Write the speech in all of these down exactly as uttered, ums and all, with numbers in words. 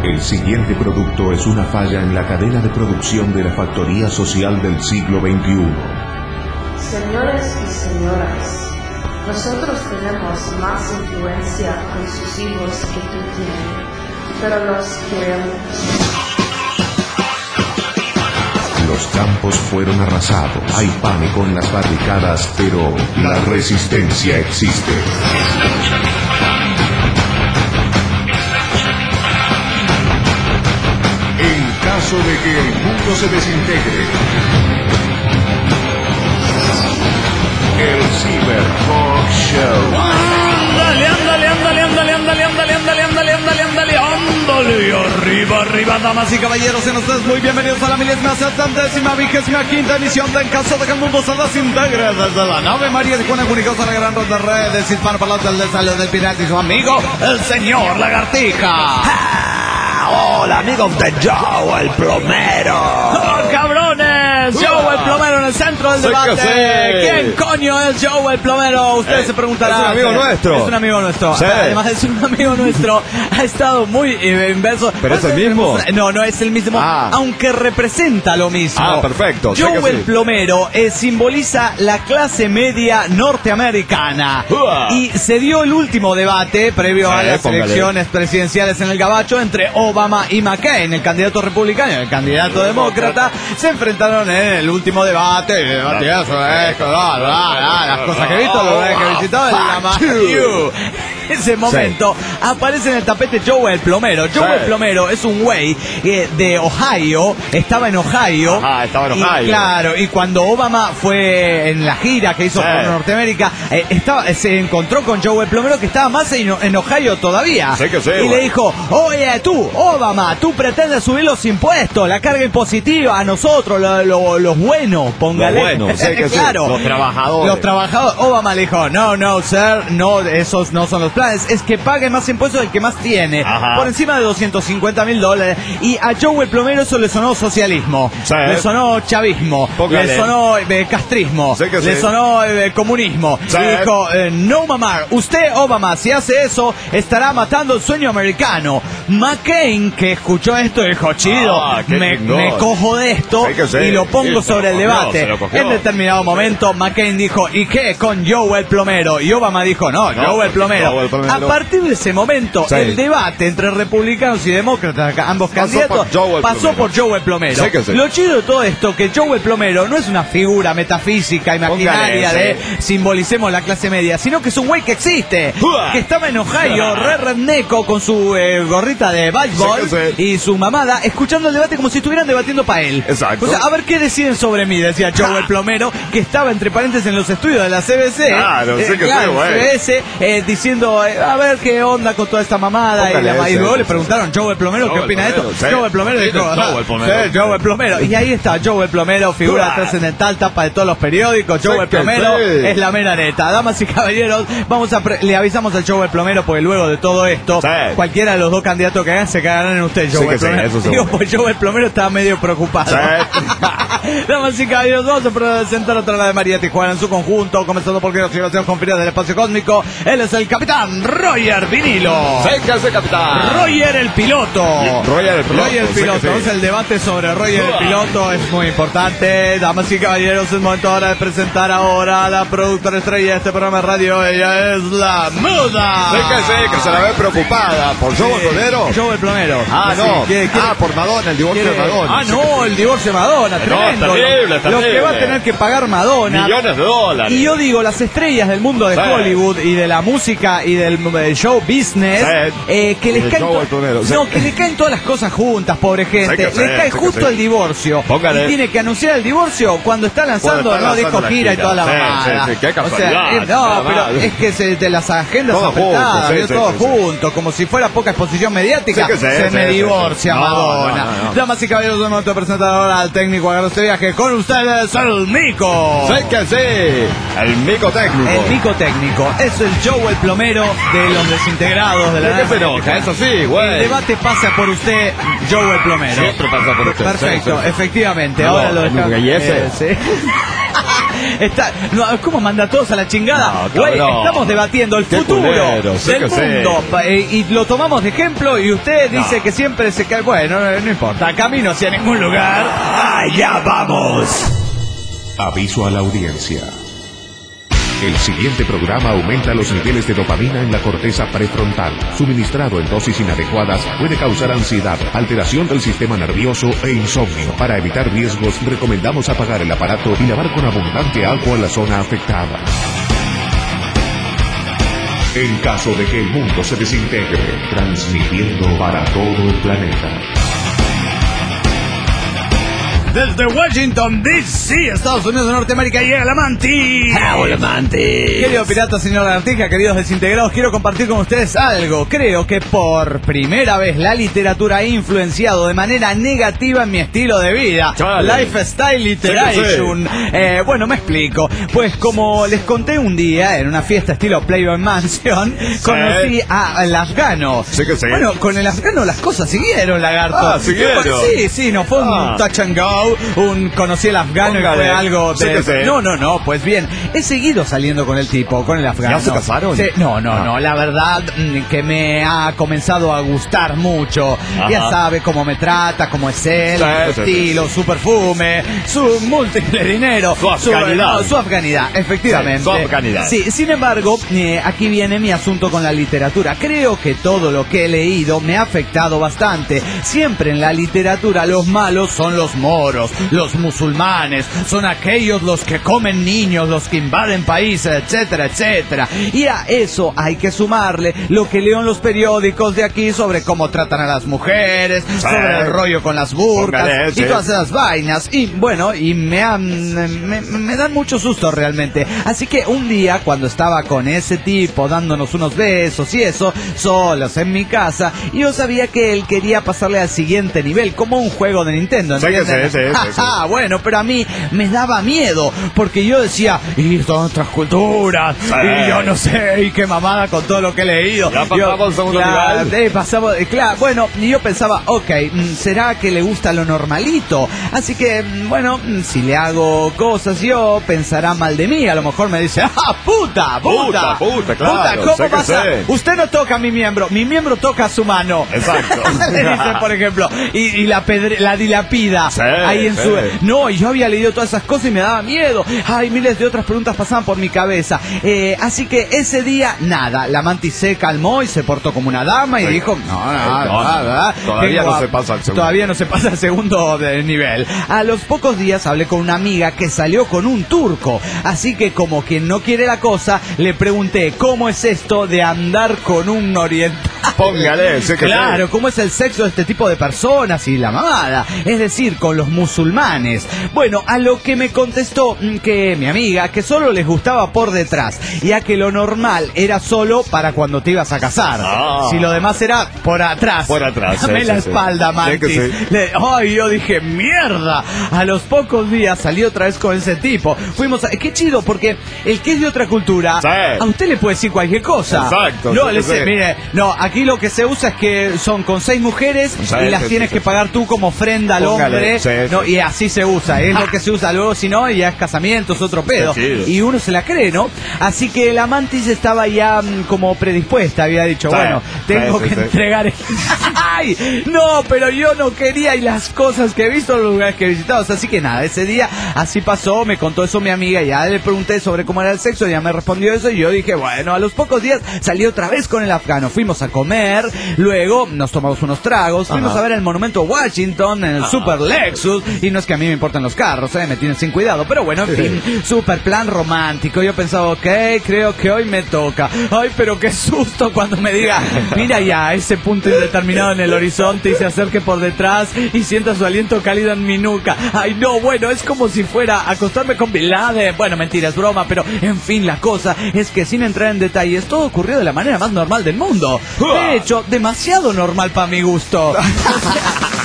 El siguiente producto es una falla en la cadena de producción de la factoría social del siglo veintiuno. Señores y señoras, nosotros tenemos más influencia con sus hijos que tú tienes, pero los queremos. Los campos fueron arrasados, hay pánico en las barricadas, pero la resistencia existe. En caso de que el mundo se desintegre, el Cyberpunk Show. Ándale, ándale, ándale, ándale, ándale, ándale, ándale, ándale, ándale, ándale, ándale, arriba, arriba, damas y caballeros, sean ustedes muy bienvenidos a la milésima, setentésima, vigésima quinta emisión de En caso de que el mundo se desintegre, desde la nave María de Juana Comunicados a la gran red de redes hispanoparlantes del desalo del pirata y su amigo, el señor Lagartija. Hola amigos de Joe el Plomero. ¡Oh, cabrones! Joe el Plomero en el centro del Sí debate. que sí. ¿Quién coño es Joe el Plomero? Ustedes Eh, se preguntarán. es un amigo nuestro. Es un amigo nuestro. Sí. Además es un amigo nuestro. Ha estado muy eh, inverso. ¿Pero es el mismo? No, no es el mismo. Ah. Aunque representa lo mismo. Ah, perfecto. Sé Joe que el sí. Plomero eh, simboliza la clase media norteamericana. Uah. Y se dio el último debate previo Sí, a las póngale. elecciones presidenciales en el Gabacho entre Obama y McCain. El candidato republicano y el candidato demócrata se enfrentaron en el último debate. Y el debate eso es, bla, bla, bla, las cosas que he visto, los lugares que he visitado, el Lamayu. En ese momento aparece en el tapete Joe el Plomero. Joe Sí. el Plomero es un güey eh, de Ohio, estaba en Ohio. Ajá, estaba en Y, Ohio. claro, y cuando Obama fue en la gira que hizo Sí. por Norteamérica, eh, estaba, se encontró con Joe el Plomero que estaba más en, en Ohio todavía. Sí que sí, y güey. le dijo, oye tú, Obama, tú pretendes subir los impuestos, la carga impositiva a nosotros, lo- lo- los buenos, póngale. Los buenos, sí que sí. claro. Los trabajadores. Los trabajadores. Obama le dijo, no, no, sir, no, esos no son los planes, es que pague más impuestos del que más tiene, Ajá. por encima de doscientos cincuenta mil dólares. Y a Joe el Plomero eso le sonó socialismo, Sí. le sonó chavismo, Póngale. le sonó eh, castrismo, Sí que le sí. sonó eh, comunismo. Sí. Y dijo, eh, no mamar, usted, Obama, si hace eso, estará matando el sueño americano. McCain, que escuchó esto, dijo, chido, Ah, qué me, chingón. me cojo de esto Sí que sí. y lo pongo Sí, se sobre lo el cogió, debate. se lo cogió. En determinado momento, McCain dijo, ¿y qué con Joe el Plomero? Y Obama dijo, no, No, Joe el Plomero. Joe el Plomero. A partir de ese momento, Sí. el debate entre republicanos y demócratas, ambos Pasó candidatos, por Joe el pasó Plomero. por Joe el Plomero. Sí que sí. Lo chido de todo esto, que Joe el Plomero no es una figura metafísica, imaginaria Póngale, de simbolicemos la clase media, sino que es un güey que existe, Uah. que estaba en Ohio, re redneco, con su eh, gorrita de baseball Sí que sí. y su mamada, escuchando el debate como si estuvieran debatiendo para él. Exacto. O sea, a ver qué deciden sobre mí, decía Joe el Plomero, que estaba entre paréntesis en los estudios de la C B C. Claro, sí que sí, claro, güey. C B S, eh, diciendo, eh, a ver qué onda con toda esta mamada. Y, Póngale la- y ese, luego le ese. preguntaron, Joe el Plomero, Joe ¿qué el opina de esto? Plomero, sí. Joe el Plomero Sí, dijo, Joe "Ajá, el Plomero". sí, Joe el Plomero. Y ahí está Joe el Plomero, figura Uah. trascendental, tapa de todos los periódicos. Joe Sí el que Plomero sí. es la mera neta. Damas y caballeros, vamos a pre- le avisamos al Joe el Plomero, porque luego de todo esto, Sí. cualquiera de los dos candidatos que hagan se cagarán en usted, Joe Sí que el sí, Plomero. eso Digo, seguro. pues Joe el Plomero estaba medio preocupado. Sí. Damas y caballeros, vamos a presentar otra la de María Tijuana en su conjunto, comenzando por la observación conferida del espacio cósmico. Él es el capitán Roger Vinilo. Sí que sí, capitán. Roger el piloto. Roger el piloto, Roger el sí que piloto. sí. Entonces, el debate sobre Roger el Uah. piloto es muy importante. Damas y caballeros, es momento ahora de presentar ahora a la productora estrella de este programa de radio. Ella es la Muda. Sí que sí, que se la ve preocupada por Joe el Plomero. Joe el Plomero. Ah, Sí, no. quiere- quiere- Ah, por Madonna, el divorcio quiere- de Madonna. Ah, no, el divorcio de Madonna. No, Tremendo. terrible, lo, terrible. lo que va a tener que pagar Madonna. Millones de dólares. Y yo digo, las estrellas del mundo de Sí. Hollywood y de la música y del, del show business, Sí. eh, que Y les del caen show to- el Plomero, sí. no, que le caen todas las cosas juntas, pobre gente. Sí que sí, les cae sí que justo sí. el divorcio. Póngale. Y tiene que anunciar el divorcio cuando está lanzando, Cuando está no, disco lanzando la gira y gira. toda la Sí, mamada. sí, sí, qué O sea, casualidad, eh, no, nada pero más. es que se, de las agendas Todo apretadas, junto, sí, vio sí, todo sí, sí. junto, como si fuera poca exposición mediática. Sí que sí, se sí, me sí, divorcia sí. No, Madonna. no, no, no. Damas y caballeros, de momento de presentar ahora al técnico agarró este viaje con ustedes, el Mico. Sí que sí. El mico técnico. El Mico técnico es el Joe el Plomero de los desintegrados de la ¿De qué nave se enoja? americana. Eso sí, güey. El debate pasa por usted, Joe el Plomero. Siempre pasa por usted. Perfecto, Sí, sí, sí. efectivamente. No, Ahora lo no, dejamos. ¿y ese? sí. Está, no, ¿cómo manda a todos a la chingada? No, Güey, cabrón. estamos debatiendo el Qué futuro culero, sé del que sé. mundo. Pa- eh, y lo tomamos de ejemplo y usted No. dice que siempre se cae. Bueno, no, no importa, camino hacia ningún lugar. ¡Allá vamos! Aviso a la audiencia. El siguiente programa aumenta los niveles de dopamina en la corteza prefrontal. Suministrado en dosis inadecuadas puede causar ansiedad, alteración del sistema nervioso e insomnio. Para evitar riesgos, recomendamos apagar el aparato y lavar con abundante agua la zona afectada. En caso de que el mundo se desintegre, transmitiendo para todo el planeta. Desde Washington, D C, Estados Unidos de Norteamérica, llega la Mantis. ¡Hola, Mantis! Querido pirata, señor Lagartija, queridos desintegrados, quiero compartir con ustedes algo. Creo que por primera vez la literatura ha influenciado de manera negativa en mi estilo de vida. Chale. Lifestyle Literation. Eh, bueno, me explico. Pues como les conté un día en una fiesta estilo Playboy Mansion, conocí a- al afgano. Sí que sí. Bueno, con el afgano las cosas siguieron, lagarto. Ah, ¿siguieron? Sí, sí, no fue un Ah. touch and go, un conocí al afgano y Póngale. fue algo Sí de... que sí. No, no, no, pues bien, he seguido saliendo con el tipo, con el afgano. ¿Ya se casaron? Sí, no, no, Ah. no, la verdad mm, que me ha comenzado a gustar mucho. Ajá. Ya sabe cómo me trata, cómo es él, Sí, su sí, estilo, su perfume, su múltiple dinero. Su afganidad. no, su afganidad, efectivamente. Sí, su afganidad. Sí, sin embargo, eh, aquí viene mi asunto con la literatura. Creo que todo lo que he leído me ha afectado bastante. Siempre en la literatura los malos son los moros, los musulmanes, son aquellos los que comen niños, los que invaden países, etcétera, etcétera. Y a eso hay que sumarle lo que leo en los periódicos de aquí sobre cómo tratan a las mujeres, sobre el rollo con las burkas Póngale, y sí. todas esas vainas. Y bueno, y me, han, me, me dan mucho susto realmente. Así que un día cuando estaba con ese tipo dándonos unos besos y eso, solos en mi casa, yo sabía que él quería pasarle al siguiente nivel, como un juego de Nintendo, Sí que ¿entienden? sí, sí, sí, sí. Ah, bueno, pero a mí me daba miedo, porque yo decía, y son otras culturas, Sí. y yo no sé, y qué mamada con todo lo que he leído. Ya pasamos Yo- al segundo claro, nivel. eh, pasamos, eh, claro, bueno, y yo pensaba, ok, mm, ¿será que le gusta lo normalito? Así que, mm, bueno, mm, si le hago cosas yo, pensará mal de mí, a lo mejor me dice, ¡ah, puta, puta! Puta, puta, claro, ¿cómo sé que pasa? sé. Usted no toca mi miembro, mi miembro toca su mano. Exacto. Le dice, por ejemplo, y, y la, pedre- la dilapida Sí, ahí en sí. su... No, y yo había leído todas esas cosas y me daba miedo. Ay, miles de otras preguntas pasaban por mi cabeza. Eh, así que ese día, nada, la Mantis se calmó y se portó como una dama y Sí. dijo, no, no, No, no, nada. todavía Qué no guap- se pasa al segundo. Todavía no se pasa al segundo de nivel. A los pocos días hablé con una amiga que salió con un turco. Así que como quien no quiere la cosa, le pregunté, ¿cómo es esto de andar con un oriental? Póngale, sé que Claro, sí. ¿cómo es el sexo de este tipo de personas y la mamada? Es decir, con los musulmanes. Bueno, a lo que me contestó mm, que mi amiga, que solo les gustaba por detrás, ya que lo normal era solo para cuando te ibas a casar. Ah. Si lo demás era por atrás. Por atrás, Dame sí, la sí, sí. espalda, Sí Mantis. que sí. Le- Ay, yo dije, mierda. A los pocos días salí otra vez con ese tipo. Fuimos a... Qué chido, porque el que es de otra cultura, Sí. a usted le puede decir cualquier cosa. Exacto, No, sí le que sé, sí. mire, no, aquí lo que se usa es que son con seis mujeres Sí, y las sí, tienes sí, que sí. pagar tú como ofrenda al Póngale, hombre. sí, sí. No, y así se usa, es lo que se usa luego, si no, ya es casamiento, es otro pedo. Qué chido. Y uno se la cree, ¿no? Así que la Mantis estaba ya mm, como predispuesta, había dicho, Sí, bueno, tengo sí, sí, que sí. entregar. ¡Ay! No, pero yo no quería y las cosas que he visto, los lugares que he visitado. Así que nada, ese día así pasó, me contó eso mi amiga, ya le pregunté sobre cómo era el sexo, ya me respondió eso y yo dije, bueno, a los pocos días salí otra vez con el afgano, fuimos a comer, luego nos tomamos unos tragos, fuimos Ajá. a ver el monumento Washington en el Ah. Super Lexus, y no es que a mí me importan los carros, eh, me tienen sin cuidado, pero bueno, en fin, super plan romántico, yo pensaba, ok, creo que hoy me toca, ay, pero qué susto cuando me diga, mira ya, ese punto indeterminado en el horizonte y se acerque por detrás y sienta su aliento cálido en mi nuca, ay no, bueno, es como si fuera a acostarme con Bin Laden, bueno, mentira, es broma, pero en fin, la cosa es que sin entrar en detalles, todo ocurrió de la manera más normal del mundo, de hecho, demasiado normal para mi gusto.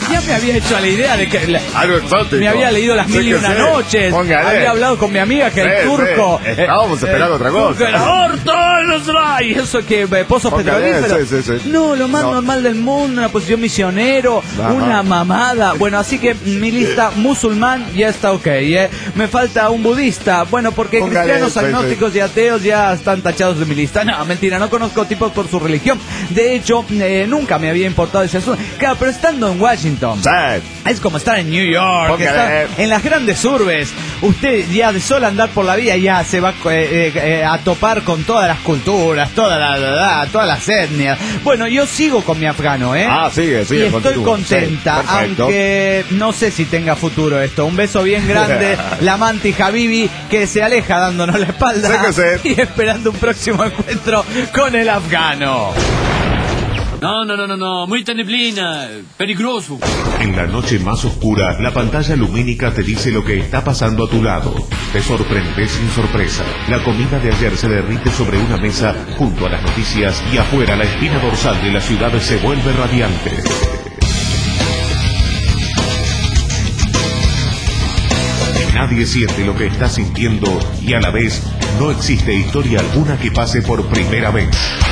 Ya me había hecho la idea de que... La, algo exótico. Me había leído Las Mil y Una sé. Noches. Póngale. Había hablado con mi amiga que Sí, el turco... sí. Estábamos eh, esperando eh, otra cosa. El aborto, y eso que eh, pozos Póngale, petrolíferos. sí, sí, sí. No, lo más no. normal del mundo, una posición misionero, Ajá. una mamada. Bueno, así que mi lista musulmán ya está ok, ¿eh? Me falta un budista. Bueno, porque Póngale, cristianos, sí, agnósticos sí. y ateos ya están tachados de mi lista. No, mentira, no conozco tipos por su religión. De hecho, eh, nunca me había importado ese asunto. Claro, pero estando en Washington, sí. es como estar en New York, Póngale. estar en las grandes urbes. Usted ya de solo andar por la vía ya se va eh, eh, a topar con todas las culturas, toda la, la, la, todas las etnias. Bueno, yo sigo con mi afgano, ¿eh? Ah, sigue, sigue. Y estoy continúa. contenta, Sí, aunque no sé si tenga futuro esto. Un beso bien grande, la Manti Habibi, que se aleja dándonos la espalda Sí que sí. y esperando un próximo encuentro con el afgano. No, no, no, no, no, muita neblina, peligroso. En la noche más oscura, la pantalla lumínica te dice lo que está pasando a tu lado. Te sorprendes sin sorpresa. La comida de ayer se derrite sobre una mesa junto a las noticias y afuera la espina dorsal de la ciudad se vuelve radiante. Nadie siente lo que está sintiendo y a la vez no existe historia alguna que pase por primera vez.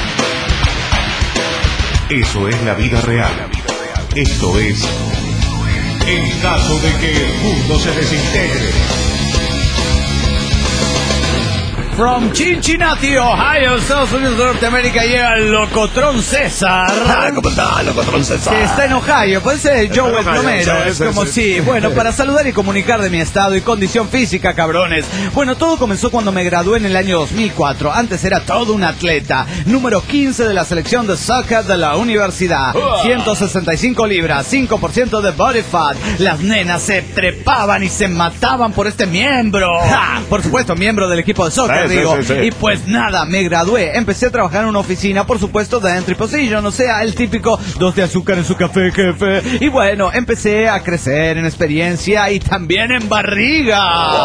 Eso es la vida real. Esto es en caso de que el mundo se desintegre. From Cincinnati, Ohio, Estados Unidos de Norteamérica, llega el Locotrón César. Ah, ¿cómo está, Locotrón César? Que está en Ohio, parece Joe el Plomero. Sí, Es sí, como sí. si, bueno, para saludar y comunicar de mi estado y condición física, cabrones. Bueno, todo comenzó cuando me gradué en el año dos mil cuatro. Antes era todo un atleta. Número quince de la selección de soccer de la universidad. ciento sesenta y cinco libras, cinco por ciento de body fat. Las nenas se trepaban y se mataban por este miembro. ¡Ja! Por supuesto, miembro del equipo de soccer. Sí, digo, sí, sí, sí. y pues nada, me gradué, empecé a trabajar en una oficina, por supuesto, de entry position, o sea, el típico dos de azúcar en su café, jefe. Y bueno, empecé a crecer en experiencia y también en barriga.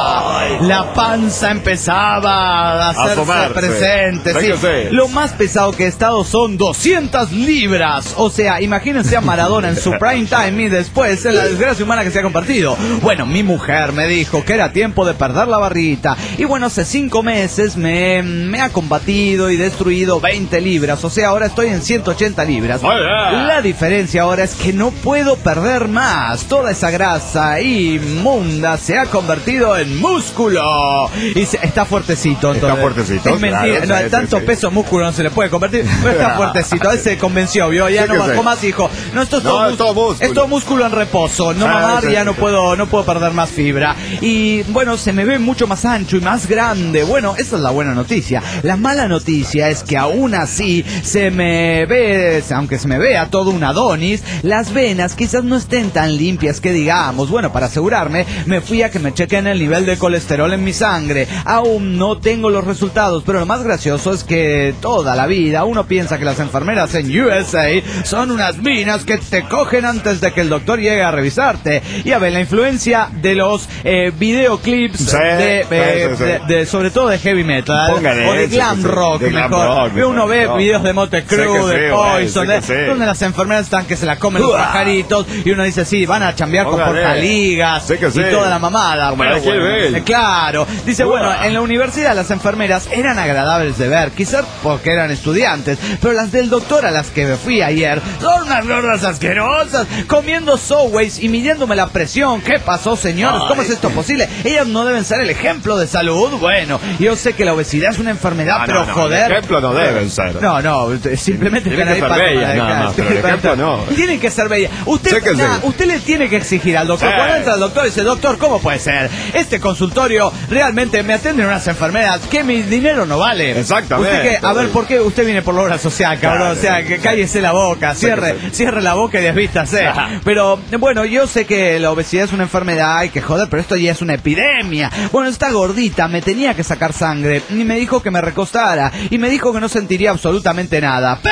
La panza empezaba a hacerse asomarse. presente. Sí. Véngase. Lo más pesado que he estado son doscientas libras. O sea, imagínense a Maradona en su prime time y después en la desgracia humana que se ha compartido. Bueno, mi mujer me dijo que era tiempo de perder la barriguita. Y bueno, hace cinco meses me, me ha combatido y destruido veinte libras. O sea, ahora estoy en ciento ochenta libras. Oh, yeah. La diferencia ahora es que no puedo perder más. Toda esa grasa inmunda se ha convertido en músculo. Y se, está fuertecito. Está entonces. fuertecito, Es mentira. claro, No, sí, tanto sí, sí. peso en músculo no se le puede convertir. Pero está fuertecito. Él se convenció, vio. Ya Sí no que bajó sí. más y dijo, no, esto es No, todo, es todo músculo. es todo músculo en reposo. No Ah, mamar, sí, ya sí, no sí. puedo, no puedo perder más fibra. Y bueno, se me ve mucho más ancho y más grande. Bueno, esa es la buena noticia. La mala noticia es que aún así se me ve, aunque se me vea todo un Adonis, las venas quizás no estén tan limpias que digamos. Bueno, para asegurarme, me fui a que me chequen el nivel de colesterol en mi sangre. Aún no tengo los resultados, pero lo más gracioso es que toda la vida uno piensa que las enfermeras en U S A son unas minas que te cogen antes de que el doctor llegue a revisarte. Y a ver, la influencia de los eh, videoclips Sí, de, eh, sí, sí, sí. de- de- sobre todo de heavy metal. Póngale, o de sí, glam sí, sí. rock, De glam mejor. rock, Ve uno mejor, ve no. videos de Motley Crue, Sé que de sí, güey, Poison, sé de- que sí. donde las enfermeras están que se la comen los Uah. pajaritos y uno dice, sí, van a chambear con Póngale. portaligas Sé que y sí. toda la mamada. Como Pero la Kill bueno, Bill. eh, claro. Dice, Uah. bueno, en la universidad las enfermeras eran agradables de ver, quizás porque eran estudiantes, pero las del doctor a las que me fui ayer son unas gordas asquerosas, comiendo Subways y midiéndome la presión. ¿Qué pasó, señores? ¿Cómo es esto posible? Ellas no deben ser el ejemplo de salud. Bueno, yo sé que la obesidad es una enfermedad, No, pero no, no, joder. el ejemplo no deben ser. No, no, simplemente Tienen están ahí que ser para- bellas, nada claro, más, pero el ejemplo no. Tienen que ser bellas. Usted, Sé que nah, sí. usted le tiene que exigir al doctor. Sí. Cuando entra al doctor y dice, doctor, ¿cómo puede ser? Este consultorio realmente me atienden unas enfermeras que mi dinero no vale. Exactamente. Usted que, a ver, ¿por qué usted viene por la obra social, cabrón? Claro. O sea, que cállese la boca, Sé cierre, que sí. cierre la boca y desvístase. Ajá. Pero, bueno, yo sé que la obesidad es una enfermedad y que joder, pero esto ya es una epidemia. Bueno, esta gordita me tenía que sacar sangre y me dijo que me recostara y me dijo que no sentiría absolutamente nada. ¡Perra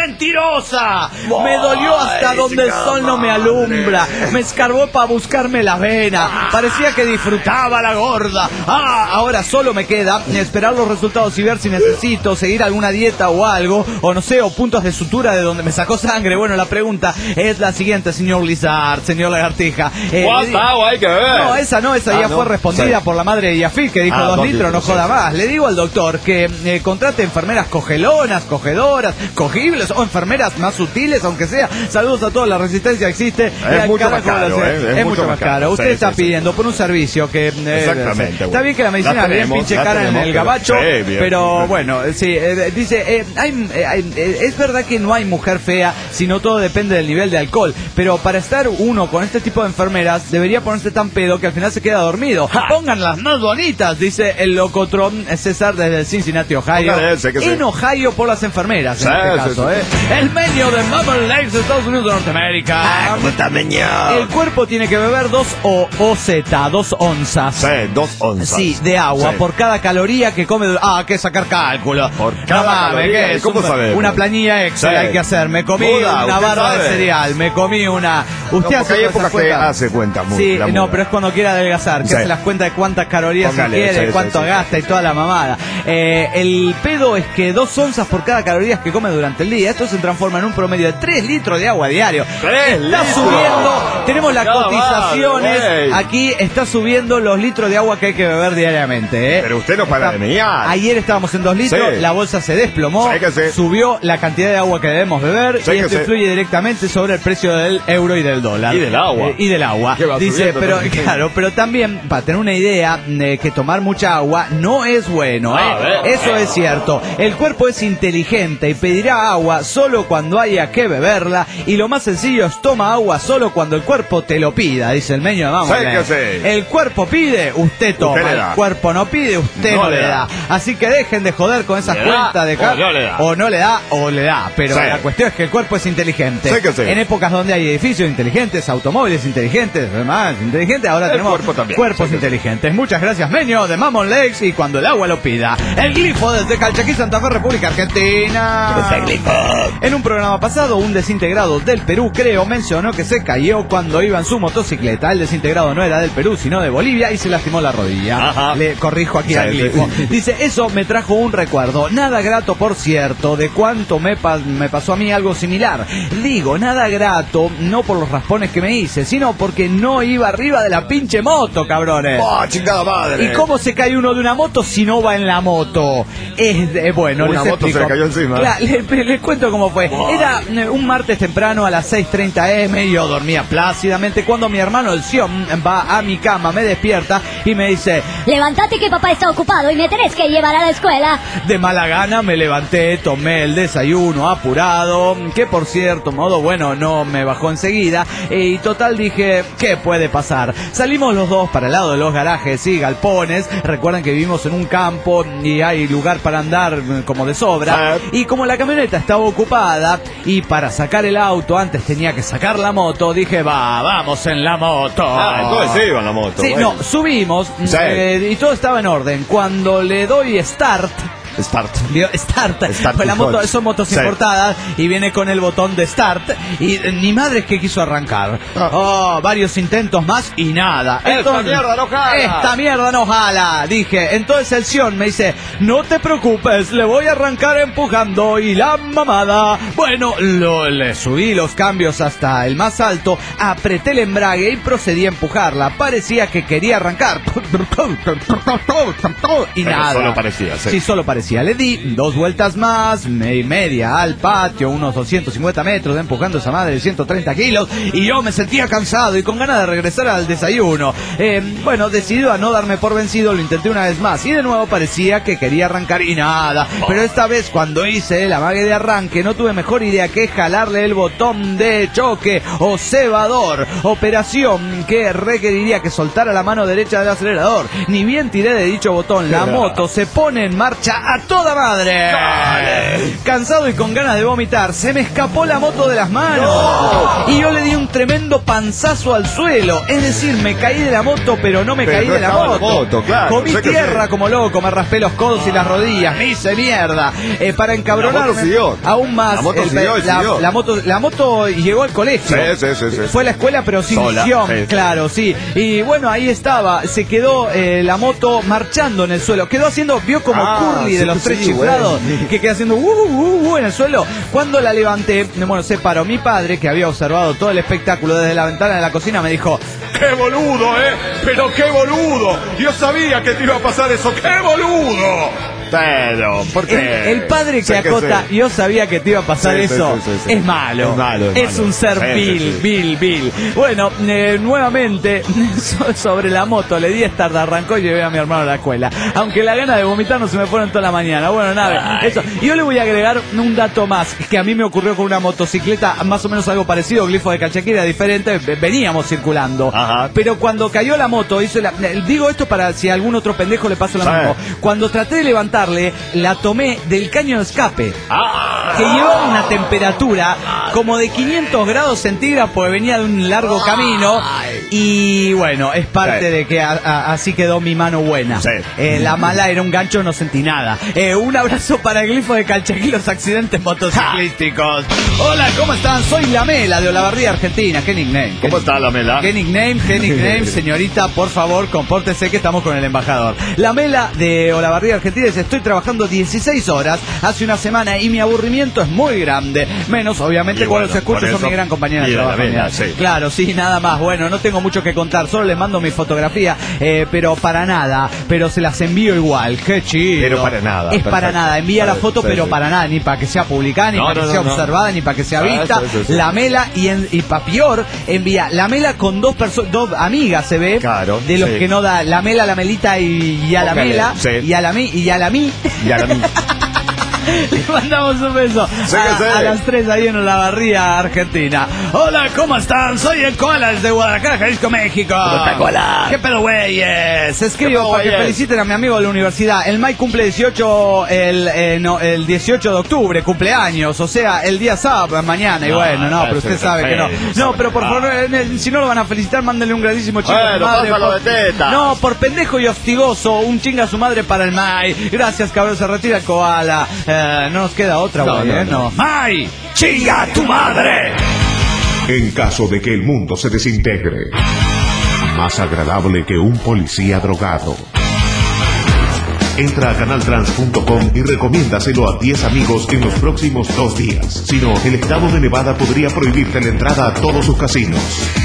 mentirosa. Me dolió hasta donde el sol no me alumbra. Me escarbó para buscarme la vena. Parecía que disfrutaba la gorda. Ah, ahora solo me queda esperar los resultados y ver si necesito seguir alguna dieta o algo, o no sé, o puntos de sutura de donde me sacó sangre. Bueno, la pregunta es la siguiente, señor Lizard, señor Lagartija. Eh, agua hay que beber. No, esa no, esa ah, ya no. fue respondida sí. por la madre de Yafil, que dijo ah, dos dos litros, no litros, joda sí, más. sí. Le digo al doctor que eh, contrate enfermeras cogelonas, cogedoras, cogibles, o enfermeras más sutiles, aunque sea. Saludos a todos, la resistencia existe. Es mucho más caro, eh, es, es mucho más caro. caro. Usted sí, está sí, pidiendo sí. por un servicio que... Eh, Exactamente. Está bien que la medicina la tenemos, bien pinche cara tenemos, en el gabacho, pero, sí, pero bueno, sí, eh, dice, eh, hay, eh, hay, eh, es verdad que no hay mujer fea, sino todo depende del nivel de alcohol, pero para estar uno con este tipo de enfermeras, debería ponerse tan pedo que al final se queda dormido. ¡Ja! Pongan las más bonitas, dice el locotrón César desde Cincinnati, Ohio. Ese, que en sí. Ohio por las enfermeras, sí, en este sí, caso, sí. ¿eh? El menio de Mammoth Lakes, Estados Unidos de Norteamérica. Ah, ¿cómo está, meño? El cuerpo tiene que beber dos o, o Z, dos onzas. Sí, dos onzas. Sí, de agua sí. por cada caloría que come. Ah, hay que sacar cálculo. Por cada no mames, caloría. ¿qué es? ¿Cómo Un, sabemos? Una planilla Excel sí. hay que hacer. Me comí Muda, una barra sabe. de cereal, me comí una. Usted no, hace hay épocas que cuentas. hace cuenta muy, Sí, la no, muda. pero es cuando quiere adelgazar, que sí. hace las cuentas de cuántas calorías Póngale, se quiere, sí, cuánto sí, gasta sí. y toda la mamada. Eh, el pedo es que dos onzas por cada calorías que come durante el día. Esto se transforma en un promedio de tres litros de agua diario. ¡Tres Está litros! subiendo, tenemos las Cada cotizaciones. madre, Aquí está subiendo los litros de agua que hay que beber diariamente, ¿eh? Pero usted no para Está, de mear. Ayer estábamos en dos litros, Sí. la bolsa se desplomó, Sí que sí. subió la cantidad de agua que debemos beber, Sí y que esto sí. influye directamente sobre el precio del euro y del dólar. Y del agua. Eh, y del agua. Que va Dice, subiendo pero también. claro, pero también, para tener una idea, de que tomar mucha agua no es bueno, ¿eh? A ver. Eso es cierto. El cuerpo es inteligente y pedirá agua solo cuando haya que beberla, y lo más sencillo es toma agua solo cuando el cuerpo te lo pida, dice el meño de Vamos. Sí que sí. El cuerpo pide, usted toma. Usted le da. El cuerpo no pide, usted no, No le le da. da. Así que dejen de joder con esas Le da cuentas de o car- no le da. o no le da o le da. Pero Sí. la cuestión es que el cuerpo es inteligente. Sí que sí. En épocas donde hay edificios inteligentes, automóviles inteligentes, demás inteligentes, ahora El tenemos cuerpo también. cuerpos Sí que sí. inteligentes. Muchas gracias, Meño de Mammoth Lakes, y cuando el agua lo pida. El glifo desde Calchaquí, Santa Fe, República Argentina. En un programa pasado, un desintegrado del Perú, creo, mencionó que se cayó cuando iba en su motocicleta. El desintegrado no era del Perú, sino de Bolivia, y se lastimó la rodilla. Ajá. Le corrijo aquí Sí, al glifo. sí. Dice, eso me trajo un recuerdo. Nada grato, por cierto, de cuánto me, pa- me pasó a mí algo similar. Digo, nada grato, no por los raspones que me hice, sino porque no iba arriba de la pinche moto, cabrones. ¡Oh, chingada madre! ¿Y cómo se cae uno de una moto si no va en la moto? Es de, bueno, Una les moto se explico. le cayó encima. Claro, les, les cuento cómo fue. Era eh, un martes temprano a las seis treinta eme, y yo dormía plácidamente cuando mi hermano el Sion va a mi cama, me despierta y me dice, Levántate que papá está ocupado y me tenés que llevar a la escuela. de mala gana me levanté, tomé el desayuno apurado, que por cierto, modo bueno, no me bajó enseguida, y total dije, ¿qué puede pasar? Salimos los dos para el lado de los garajes y galpones. Recuerden que vivimos en un campo y hay lugar para andar como de sobra, Sí. y como la camioneta estaba ocupada y para sacar el auto antes tenía que sacar la moto, dije, va, vamos en la moto. Ah, entonces sí iba en la moto. Sí, bueno. no, subimos, Sí. eh, y todo estaba en orden. Cuando le doy start, Start. Dio- Start, Start pues la to moto, touch. son motos Sí. importadas, y viene con el botón de Start, y eh, ni madre es que quiso arrancar. Ah. Oh, varios intentos más y nada. Esta mierda no jala. Esta mierda no jala, dije. Entonces el Sion me dice, no te preocupes, le voy a arrancar empujando, y la mamada. Bueno, lo, le subí los cambios hasta el más alto, apreté el embrague y procedí a empujarla. Parecía que quería arrancar. Y Pero nada. solo parecía, sí. Sí, solo parecía. Le di dos vueltas más, me- y media al patio, unos doscientos cincuenta metros, empujando esa madre de ciento treinta kilos, y yo me sentía cansado y con ganas de regresar al desayuno. Eh, bueno, decidido a no darme por vencido, lo intenté una vez más, y de nuevo parecía que quería arrancar y nada. Pero esta vez, cuando hice el amague de arranque, no tuve mejor idea que jalarle el botón de choque o cebador, operación que requeriría que soltara la mano derecha del acelerador. Ni bien tiré de dicho botón, la moto se pone en marcha a toda madre. Dale. Cansado y con ganas de vomitar, se me escapó la moto de las manos. No. Y yo le di un tremendo panzazo al suelo. Es decir, me caí de la moto, pero no me pero caí no de la moto. moto claro, Comí tierra como loco, me raspé los codos y las rodillas. Me hice mierda. Eh, para encabronarme aún más. La moto, el, siguió, la, siguió. La, moto, la moto llegó al colegio. Sí, sí, sí, sí. Fue a la escuela, pero sin Sola, visión. sí. Claro, sí. Y bueno, ahí estaba. Se quedó eh, la moto marchando en el suelo. Quedó haciendo, vio como ah, Curly sí, de los sí, tres sí, chiflados, bueno. que queda haciendo uh, uh, uh, en el suelo. Cuando la levanté, bueno, se paró mi padre, que había observado todo el espectáculo desde la ventana de la cocina, me dijo: ¡qué boludo, eh! ¡Pero qué boludo! Yo sabía que te iba a pasar eso. ¡Qué boludo! Pero, ¿por qué? El, el padre que sé acota, que yo sabía que te iba a pasar sí, eso, sí, sí, sí. Es, malo. es malo. Es, es malo. un ser sí, vil, sí, sí. vil, vil. Bueno, eh, nuevamente, sobre la moto, le di start, arrancó y llevé a mi hermano a la escuela. Aunque la gana de vomitar no se me fueron toda la mañana. Bueno, nada, Ay. eso. Y yo le voy a agregar un dato más, que a mí me ocurrió con una motocicleta, más o menos algo parecido, Glifo de Calchaquí, era diferente, veníamos circulando. Ajá. Pero cuando cayó la moto, hizo la, digo esto para si a algún otro pendejo le pasó lo sí. mismo. Cuando traté de levantarle, la tomé del caño de escape, ah, que llevaba una temperatura como de quinientos grados centígrados porque venía de un largo camino. Y bueno, es parte sí. de que a, a, así quedó mi mano buena. Sí. Eh, la mala era un gancho, no sentí nada. Eh, un abrazo para el Glifo de Calchaquí, los accidentes motociclísticos. Hola, ¿cómo están? Soy la Mela de Olavarría, Argentina. ¿Qué nickname? ¿Cómo está la Mela? ¿Qué nickname? ¿Qué nickname? Señorita, por favor, compórtese que estamos con el embajador. La Mela de Olavarría, Argentina, dice: estoy trabajando dieciséis horas hace una semana y mi aburrimiento es muy grande. Menos, obviamente, y cuando bueno, se escucha son mi gran compañera de trabajo. Mela, sí. Claro, sí, nada más. Bueno, no tengo mucho que contar, solo les mando mi fotografía, eh, pero para nada, pero se las envío igual. Qué chido. Pero para nada. Es perfecto. Para nada, envía la foto, sí, pero sí. para nada, ni para que sea publicada, ni no, para no, que sea no, observada, no. ni para que sea vista. Sí, sí, sí. La Mela, y, en, y para peor, envía la Mela con dos personas, dos amigas, se ve, claro, de los sí. que no da la Mela, la Melita y, y a la okay, Mela, sí. y a la mi, y a la mi. Y a la mi. Le mandamos un beso sí a, sí. a las tres ahí en Olavarría, Argentina. Hola, ¿cómo están? Soy el Koala desde Guadalajara, Jalisco, México. ¿Cómo está, Koala? ¿Qué pedo, güeyes? Escribo para que feliciten a mi amigo de la universidad. El Mike cumple dieciocho, el, eh, no, el dieciocho de octubre, cumpleaños. O sea, el día sábado, mañana. Y no, bueno, no, pero usted sabe que no. No, pero por favor, si no lo van a felicitar, mándenle un grandísimo chico bueno, a su madre. Por, de teta. No, por pendejo y hostigoso, un chinga a su madre para el Mike. Gracias, cabrón, se retira el Koala. Eh, no nos queda otra, güey, no, no, ¿eh? No. ¡May! ¡Chinga a tu madre! En caso de que el mundo se desintegre, más agradable que un policía drogado. Entra a canal trans punto com y recomiéndaselo a diez amigos en los próximos dos días. Si no, el estado de Nevada podría prohibirte la entrada a todos sus casinos.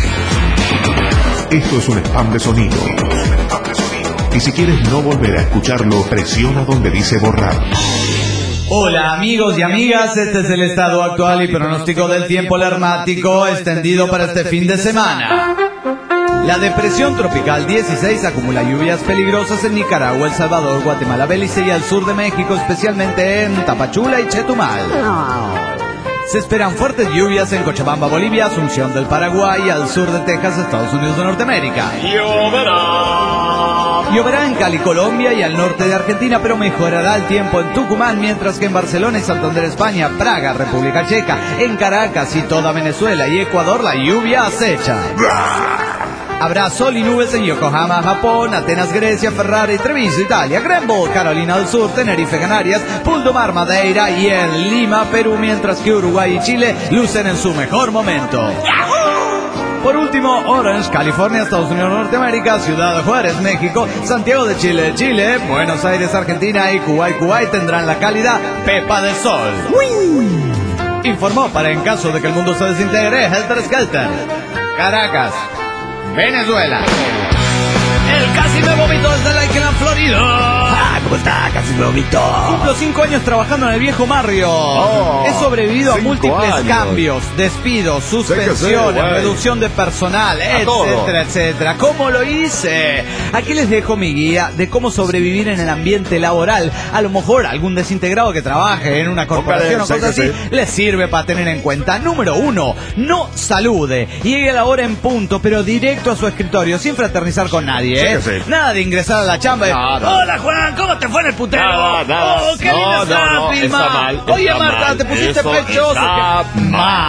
Esto es un spam de sonido. Y si quieres no volver a escucharlo, presiona donde dice borrar. Hola amigos y amigas, este es el estado actual y pronóstico del tiempo lermático extendido para este fin de semana. La depresión tropical dieciséis acumula lluvias peligrosas en Nicaragua, El Salvador, Guatemala, Belice y al sur de México, especialmente en Tapachula y Chetumal. Se esperan fuertes lluvias en Cochabamba, Bolivia, Asunción del Paraguay y al sur de Texas, Estados Unidos de Norteamérica. Lloverá. Lloverá en Cali, Colombia y al norte de Argentina, pero mejorará el tiempo en Tucumán, mientras que en Barcelona y Santander, España, Praga, República Checa, en Caracas y toda Venezuela y Ecuador la lluvia acecha. Habrá sol y nubes en Yokohama, Japón, Atenas, Grecia, Ferrara y Treviso, Italia, Greenville, Carolina del Sur, Tenerife, Canarias, Puldomar, Madeira y en Lima, Perú, mientras que Uruguay y Chile lucen en su mejor momento. Por último, Orange, California, Estados Unidos, Norteamérica, Ciudad Juárez, México, Santiago de Chile, Chile, Buenos Aires, Argentina y Kuwait, Kuwait tendrán la cálida Pepa de Sol. ¡Uy! Informó para en caso de que el mundo se desintegre, Helter Skelter. Caracas, Venezuela. El casi me vomito desde Lakeland, Florida. Ah, ¿cómo está? Casi me vomito. Cumplo cinco años trabajando en el viejo Marriott. Oh, He sobrevivido a múltiples años. cambios, despidos, suspensiones, sí, reducción de personal, a etcétera, todo. etcétera. ¿Cómo lo hice? Aquí les dejo mi guía de cómo sobrevivir en el ambiente laboral. A lo mejor algún desintegrado que trabaje en una corporación Póngale, o cosas sí, así sí. les sirve para tener en cuenta. Número uno, no salude. Llegue a la hora en punto, pero directo a su escritorio, sin fraternizar con nadie. nadie, Sí ¿eh? que sí. Nada de ingresar a la chamba y, No, no. hola Juan, ¿cómo te fue en el putero? Nada, nada. Oh, qué No, linda no, está, no, prima. está mal, Oye, está Marta, mal. te pusiste Eso pechoso. está que-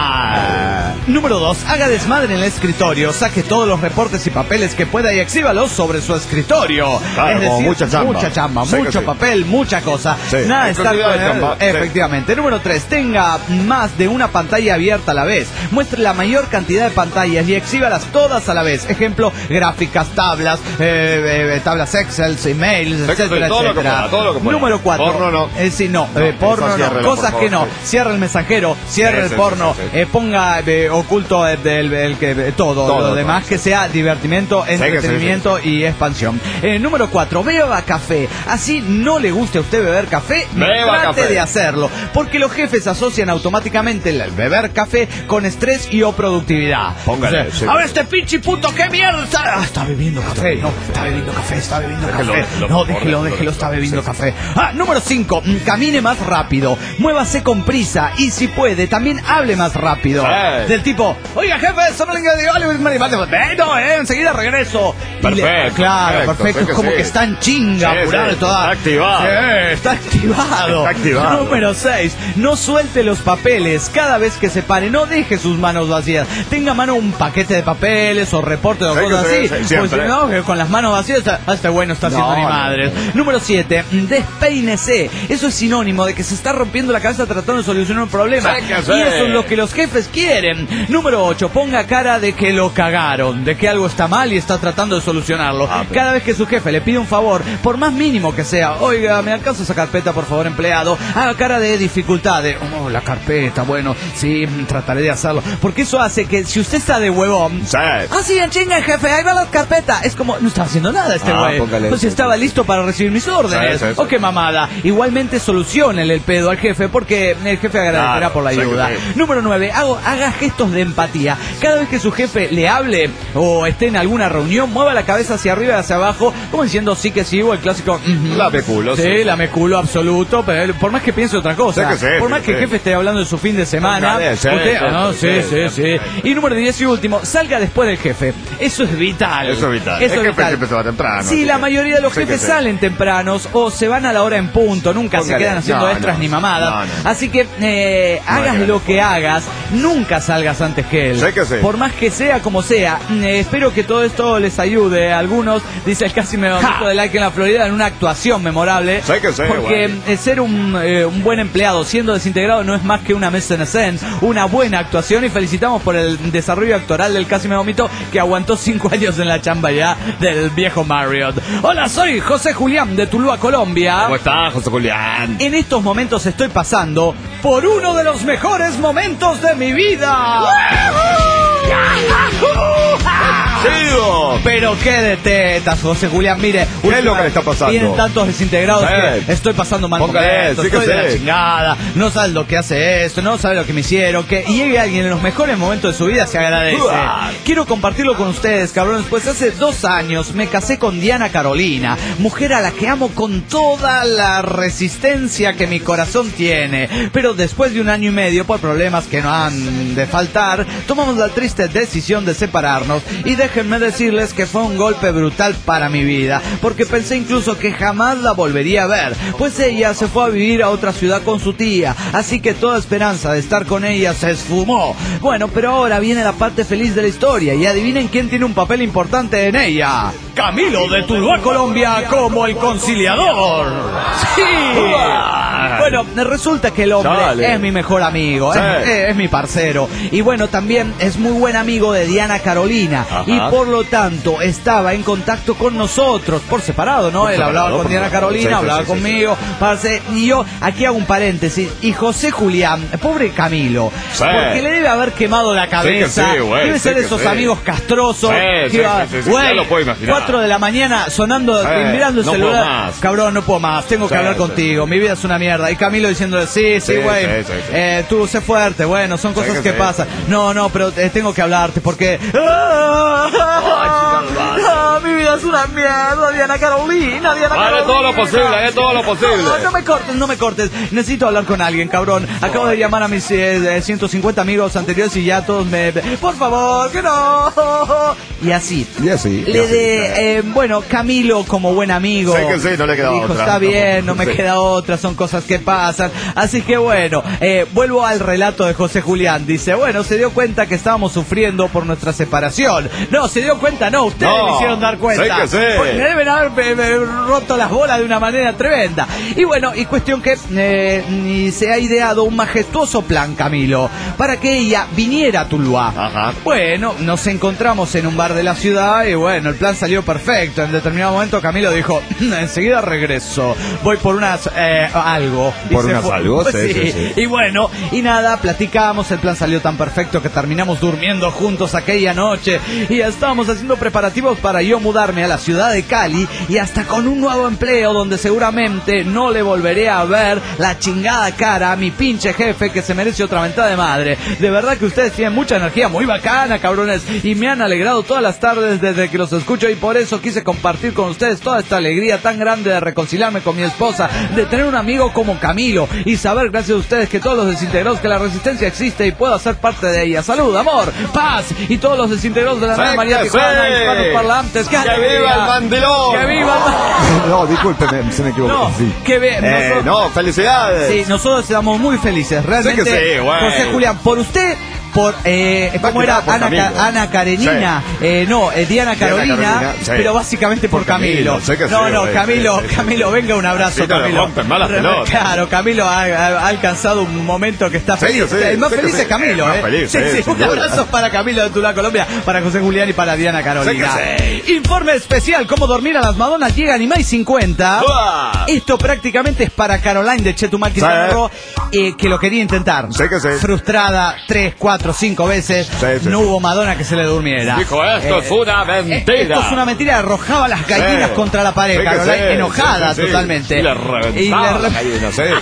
mal. Número dos, haga desmadre en el escritorio, saque todos los reportes y papeles que pueda y exhíbalos sobre su escritorio. Claro, es decir, como mucha chamba. mucha chamba, Sí que mucho sí. papel, mucha cosa. Sí, Nada de hay estar cantidad con de él. chamba, sí. Efectivamente. Número tres, tenga más de una pantalla abierta a la vez. Muestre la mayor cantidad de pantallas y exhíbalas todas a la vez. Ejemplo, gráficas, tablas, eh, eh, tablas Excel, emails, Sí, etcétera, todo lo que etcétera. pueda, todo lo que pueda. Número cuatro. Porno no. Eh, sí, no, No, eh, porno eso no. ciérrelo, Cosas por que favor, no. sí. Cierra el mensajero, cierra Sí, el sí, porno, sí, sí. eh, ponga eh, oculto el, el- el que eh, todo, Todo, lo todo, demás sí. que sea divertimento, que sí, entretenimiento y expansión. Eh, número cuatro, beba café. Así no le guste a usted beber café, Beba trate café. de hacerlo, porque los jefes asocian automáticamente el beber café con estrés y o productividad. Póngale, O sea, sí. a ver este pinche puto, ¿qué mierda está? Ah, está bebiendo café, no, está bebiendo café, está bebiendo Déjelo, café. déjelo, no, por déjelo, favor, déjelo, está bebiendo sí, café. Ah, número cinco, camine más rápido, muévase con prisa y si puede, también hable más rápido. Sí. Del tipo, oiga jefe, solo venga de no, eh, enseguida regreso. Y le- Perfecto, claro, perfecto, perfecto, sí es que como sí. que está en chinga, Sí, apurado sí, y toda. está activado. Sí, está activado. Está activado. Número seis, no suelte los papeles cada vez que se pare, no deje sus manos vacías. Tenga a mano un paquete de papeles o reportes o Sí, cosas que sí, así. sí, Pues siempre. si no, que con las manos vacías, ah, este güey no está haciendo No, ni no, madres. no. Número siete, despeínese. Eso es sinónimo de que se está rompiendo la cabeza tratando de solucionar un problema. Sí, que sí. Y eso es lo que los jefes quieren. Número ocho, ponga cara de que lo cagaron, de que algo está mal y está tratando de solucionarlo. Ah, pero- Cada vez que su jefe le pide un favor, por más mínimo que sea, oiga, ¿me alcanza esa carpeta, por favor, empleado? Haga cara de dificultad, de, oh, la carpeta, bueno, sí, trataré de hacerlo. Porque eso hace que si usted está de huevón, Sí. ah, sí, en chinga, jefe, ahí va la carpeta. Es como, no estaba haciendo nada este Ah, güey. póngale Pues si eso. estaba listo para recibir mis órdenes. Sí, sí, sí. Oh, qué mamada. Igualmente solucionele el pedo al jefe porque el jefe agradecerá Claro, por la sí que ayuda. sí. Número nueve, hago, haga gestos de empatía. Cada vez que su jefe le hable o esté en alguna reunión, mueva la cabeza hacia arriba y hacia abajo, como diciendo sí que sí, o el clásico. "Ujú". Lame culo, Sí, sí. lame culo absoluto, pero él, por más que piense otra cosa, Sí que sí, por sí más que que el sí. jefe esté hablando de su fin de semana, Póngale, sí, usted, sí, ah, no, sí, sí, sí, sí, sí. Y número diez y último, salga después del jefe. Eso es vital. Eso es vital. Eso El es jefe vital. siempre se va temprano, Sí, así la que- mayoría de los sí que jefes sí. salen tempranos o se van a la hora en punto, nunca se Póngale. quedan haciendo No, extras no. ni mamadas. No, no. Así que eh, No hay hagas que lo ver. que hagas, nunca salgas antes que él. Sí que sí. Por más que sea como sea. Eh, espero que todo esto les ayude a algunos, dice el casi me bonito de like en la Florida, en una actuación memorable. Sí que sí, porque bueno. eh, ser un, eh, un buen empleado siendo desintegrado no es más que una mise en scène, una buena actuación, y felicitamos por el desarrollo actoral del casi me vomito que aguantó cinco años en la chamba ya del viejo Marriott. Hola, soy José Julián de Tuluá, Colombia. ¿Cómo estás, José Julián? En estos momentos estoy pasando por uno de los mejores momentos de mi vida. ¡Sigo! Pero qué de tetas, José Julián. Mire, ¿Qué es lo que le está pasando? Tienen tantos desintegrados Sí. que estoy pasando mal Póngale, momento, sí que estoy de la sí. chingada, no sabes lo que hace esto, no sabes lo que me hicieron, que llegue alguien en los mejores momentos de su vida se agradece. Uah. Quiero compartirlo con ustedes, cabrones, pues hace dos años me casé con Diana Carolina, mujer a la que amo con toda la resistencia que mi corazón tiene. Pero después de un año y medio, por problemas que no han de faltar, tomamos la triste decisión de separarnos. Y déjenme decirles que fue un golpe brutal para mi vida, porque pensé incluso que jamás la volvería a ver, pues ella se fue a vivir a otra ciudad con su tía, así que toda esperanza de estar con ella se esfumó. Bueno, pero ahora viene la parte feliz de la historia, y adivinen quién tiene un papel importante en ella. Camilo de Tuluá, Colombia, como el conciliador. Sí. Bueno, resulta que el hombre Dale. es mi mejor amigo, Sí. es, es mi parcero, y bueno, también es muy buen amigo de Diana Carolina. Ajá. Y por lo tanto estaba en contacto con nosotros por separado, ¿no? Por Él separado, hablaba con por Diana separado. Carolina, Sí, sí, hablaba sí, sí, conmigo, parce, y yo aquí hago un paréntesis. Y José Julián, pobre Camilo, Sí. porque le debe haber quemado la cabeza, Sí que sí, güey, debe sí ser que esos sí. amigos castrosos, Sí, que sí, iba, sí, sí, sí, güey, ya lo puedo imaginar. cuatro de la mañana sonando, Sí, mirando el no puedo celular, más. cabrón, no puedo más, tengo que Sí, hablar sí. contigo, mi vida es una mierda. Y Camilo diciéndole, sí, sí, Sí, güey, sí, sí, sí. eh, tú sé fuerte, bueno, son cosas que que sí. pasan. No, no, pero eh, tengo que hablarte porque... ¡Ah! ¡Ah! Mi vida vida es una mierda, Diana Carolina, Diana Haré Carolina. todo lo posible, haré todo lo posible. No, no me cortes, no me cortes. Necesito hablar con alguien, cabrón. Acabo de llamar a mis eh, ciento cincuenta amigos anteriores y ya todos me... Por favor, que no. Y así. Y así. Le de... Eh, bueno, Camilo, como buen amigo... Sé que sí, no le queda dijo, otra. está bien, no me Sí. queda otra, son cosas que pasan. Así que bueno, eh, vuelvo al relato de José Julián. Dice, bueno, se dio cuenta que estábamos sufriendo por nuestra separación. No, se dio cuenta, no, ustedes No, me hicieron dar cuenta. sé que sí. Porque me deben haber eh, eh, roto las bolas de una manera tremenda. Y bueno, y cuestión que eh, ni se ha ideado un majestuoso plan, Camilo, para que ella viniera a Tuluá. Ajá. Bueno, nos encontramos en un bar de la ciudad y bueno, el plan salió perfecto. En determinado momento Camilo dijo, enseguida regreso, voy por unas eh, algo. Y ¿Por se unas fue. algo? Sí, sí, sí. Y bueno, y nada, platicamos, el plan salió tan perfecto que terminamos durmiendo juntos aquella noche y ya estábamos haciendo preparativos para yo mudarme a la ciudad de Cali y hasta con un nuevo empleo donde seguramente no le volveré a ver la chingada cara a mi pinche jefe que se merece otra mentada de madre. De verdad que ustedes tienen mucha energía muy bacana, cabrones, y me han alegrado todas las tardes desde que los escucho y por eso quise compartir con ustedes toda esta alegría tan grande de reconciliarme con mi esposa, de tener un amigo como Camilo y saber gracias a ustedes que todos los desintegrados que la resistencia existe y puedo ser parte de ella. Salud, amor, paz y todos los desintegrados de la nueva María Tijuana y hispanos parlantes. ¡Que viva el Mandilón! ¡Que viva el Mandilón! No, discúlpeme, se me equivocó. No, Sí. que ve, Eh, nosotros- no, felicidades. Sí, nosotros estamos muy felices, realmente. Sé que sí, güey. José Julián, por usted, por, eh, Más ¿cómo que era? nada por Ana, Camilo. Ca- Ana Karenina, eh, no, eh, Diana Carolina, Carolina, sí. pero básicamente por, Por Camilo. Camilo, sé que no, sí, no, güey, Camilo, sí, sí, sí. Camilo, venga, un abrazo, Así no le Camilo. rompen más las pelotas. Claro, Camilo ha, ha- ha alcanzado un momento que está Sí, feliz. sí, el más sé que feliz sí. es Camilo, El más eh. feliz, sí, sí, sí, sin un duda. abrazo para Camilo de Tula, Colombia, para José Julián y para Diana Carolina. Sé que Informe especial, cómo dormir a las Madonas, llega Animai cincuenta. ¡Uah! Esto prácticamente es para Caroline de Chetumal, que, Sí. se agarró, eh, que lo quería intentar. Sé que sí. Frustrada tres, cuatro, cinco veces. Sí, sí, no sí. hubo Madonna que se le durmiera. Dijo, esto es una mentira. Esto es una mentira. Arrojaba las gallinas Sí. contra la pared, Sí que Caroline, sí, enojada sí que sí. totalmente. Y le Y reventaba le re- las gallinas, ¿eh?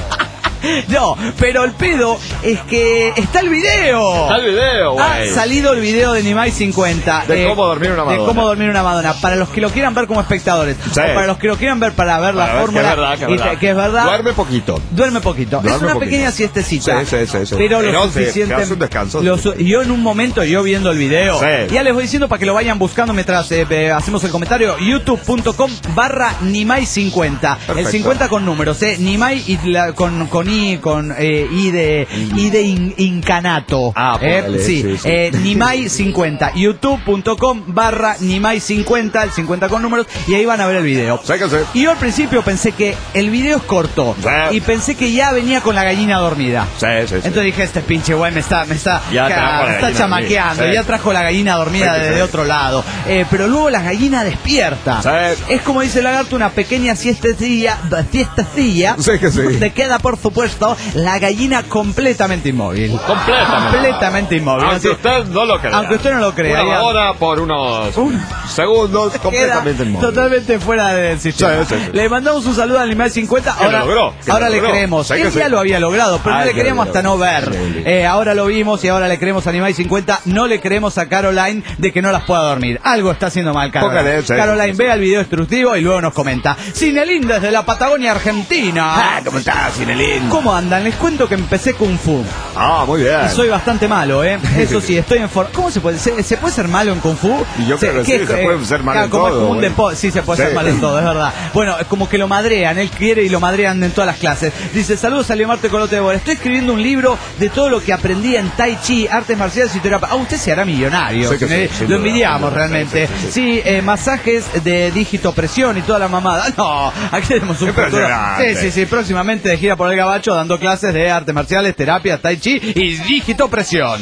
No, pero el pedo es que está el video. Está el video, Ha güey. salido el video de Nimai cincuenta. De cómo dormir una De Madonna. cómo dormir una Madonna. Para los que lo quieran ver como espectadores. Sí. O para los que lo quieran ver para ver la Para ver fórmula. que es verdad, que es y verdad. que es verdad. Duerme poquito. Duerme poquito. Duerme es una poquito. pequeña siestecita. Sí, sí, sí, sí. Pero lo Pero sí, suficiente. te hace un descanso. lo su- yo en un momento, yo viendo el video, Sí. ya les voy diciendo para que lo vayan buscando mientras eh, eh, hacemos el comentario. youtube.com barra Nimai cincuenta. El Perfecto. cincuenta con números, eh. Nimai y la- con, con I, con eh, I de, I de in- incanato. Ah, eh, póngale, sí, sí, sí. eh, Nimai cincuenta. youtube.com barra Nimai cincuenta, el cincuenta con números, y ahí van a ver el video. Sé que sí. Y yo al principio pensé que el video es corto. Sí. Y pensé que ya venía con la gallina dormida. Sí, sí, sí. Entonces dije, este pinche güey me está, me está, Ya ca- trajo la me está gallina chamaqueando, dormida, sí. ya trajo la gallina dormida Sí, sí, desde sí. otro lado. Eh, pero luego la gallina despierta. Sí. Es como dice el lagarto, una pequeña siestecilla, siestecilla. Sí que sí. Te queda, por supuesto, la gallina completamente inmóvil. Completamente. Completamente inmóvil. Aunque Así- usted no lo crea. Aunque usted no lo crea, Una ya. hora por unos Un- segundos Queda completamente inmóvil. totalmente fuera del sistema. Sí, sí, sí. Le mandamos un saludo al Animal cincuenta. Que Ahora, lo logró, que ahora lo le logró. creemos. Sí que Él sí. ya lo había logrado, pero Ah, no le ya creemos lo hasta no logró. ver. Sí, sí. Eh, ahora lo vimos y ahora le creemos a Animal cincuenta. No le creemos a Caroline de que no las pueda dormir. Algo está haciendo mal, Caroline. Póngale, sí, Caroline, sí, vea el video instructivo y luego nos comenta. Cinelín desde la Patagonia, Argentina. Ah, ¿cómo estás, Cinelín? ¿Cómo andan? Les cuento que empecé Kung Fu. Ah, muy bien. Y soy bastante malo, ¿eh? Eso sí, estoy en forma. ¿Cómo se puede? ¿Se, se puede ser malo en Kung Fu? Y yo creo que sí, ¿qué- se eh, puede ser malo claro, en como es todo, como un güey. depo- Sí, se puede Sí. ser malo en todo, es verdad. Bueno, es como que lo madrean, él quiere y lo madrean en todas las clases. Dice, saludos a Leomarte Colote de Bora. Estoy escribiendo un libro de todo lo que aprendí en Tai Chi, artes marciales y terapia. Ah, usted se hará millonario. Sí que sí, ¿eh? sin Lo duda, envidiamos sin duda. realmente. Sí, sí, sí. Sí, eh, masajes de dígito presión y toda la mamada. No, aquí tenemos un futuro. Sí, Impresionante. sí, sí. Próximamente de gira por el Gabacho dando clases de artes marciales, terapia, Tai Chi y dígito presión.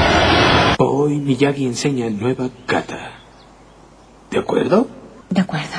Hoy Miyagi enseña nueva kata. ¿De acuerdo? De acuerdo.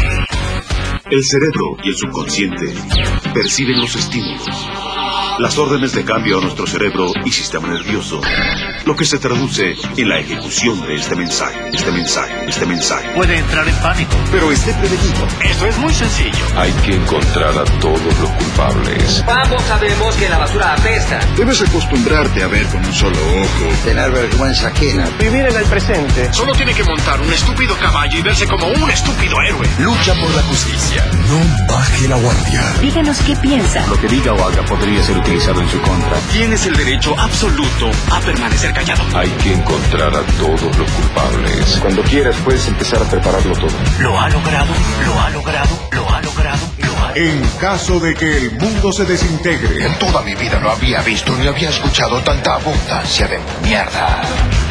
El cerebro y el subconsciente perciben los estímulos. Las órdenes de cambio a nuestro cerebro y sistema nervioso lo que se traduce en la ejecución de este mensaje, este mensaje, este mensaje. Puede entrar en pánico. Pero esté prevenido. Eso es muy sencillo. Hay que encontrar a todos los culpables. Ambos sabemos que la basura apesta. Debes acostumbrarte a ver con un solo ojo. Tener vergüenza ajena. Vivir en el presente. Solo tiene que montar un estúpido caballo y verse como un estúpido héroe. Lucha por la justicia. No baje la guardia. Díganos qué piensa. Lo que diga o haga podría ser utilizado en su contra. Tienes el derecho absoluto a permanecer callado. Hay que encontrar a todos los culpables. Cuando quieras puedes empezar a prepararlo todo. Lo ha logrado, lo ha logrado, lo ha logrado, lo ha logrado. En caso de que el mundo se desintegre, En toda mi vida no había visto ni había escuchado tanta abundancia de mierda.